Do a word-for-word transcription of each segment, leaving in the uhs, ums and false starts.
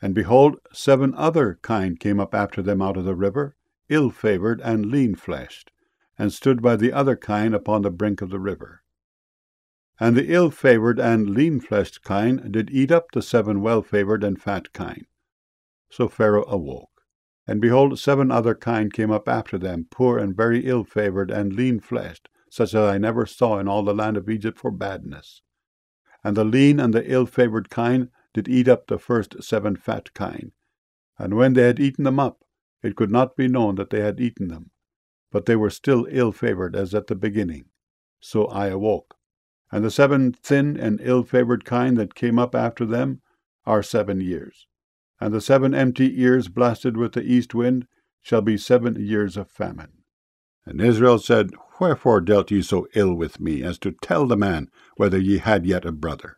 And behold, seven other kine came up after them out of the river, ill-favoured and lean-fleshed, and stood by the other kine upon the brink of the river. And the ill-favoured and lean-fleshed kine did eat up the seven well-favoured and fat kine. So Pharaoh awoke. And behold, seven other kine came up after them, poor and very ill-favoured and lean-fleshed, such as I never saw in all the land of Egypt for badness. And the lean and the ill-favoured kine did eat up the first seven fat kine. And when they had eaten them up, it could not be known that they had eaten them, but they were still ill-favoured as at the beginning. So I awoke. And the seven thin and ill-favoured kine that came up after them are seven years. And the seven empty ears blasted with the east wind shall be seven years of famine. And Israel said, Wherefore dealt ye so ill with me, as to tell the man whether ye had yet a brother?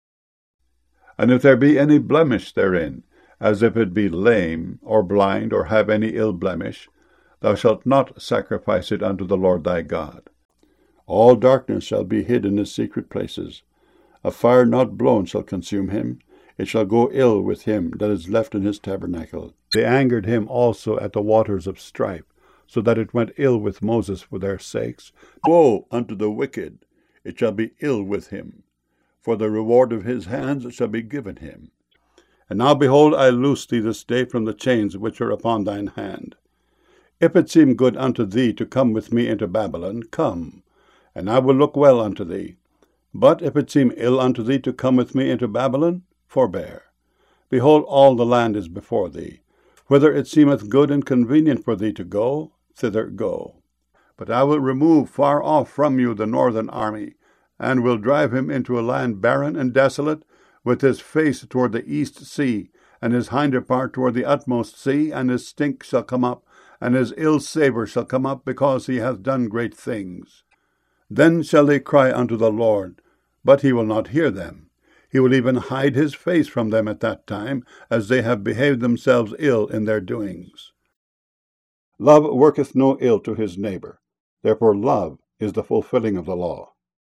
And if there be any blemish therein, as if it be lame, or blind, or have any ill blemish, thou shalt not sacrifice it unto the Lord thy God. All darkness shall be hid in his secret places. A fire not blown shall consume him. It shall go ill with him that is left in his tabernacle. They angered him also at the waters of strife, so that it went ill with Moses for their sakes. Woe unto the wicked! It shall be ill with him, for the reward of his hands shall be given him. And now, behold, I loose thee this day from the chains which are upon thine hand. If it seem good unto thee to come with me into Babylon, come, and I will look well unto thee. But if it seem ill unto thee to come with me into Babylon, forbear. Behold, all the land is before thee. Whither it seemeth good and convenient for thee to go, thither go. But I will remove far off from you the northern army, and will drive him into a land barren and desolate, with his face toward the east sea, and his hinder part toward the utmost sea, and his stink shall come up, and his ill savour shall come up, because he hath done great things. Then shall they cry unto the Lord, but he will not hear them. He will even hide his face from them at that time, as they have behaved themselves ill in their doings. Love worketh no ill to his neighbour. Therefore love is the fulfilling of the law.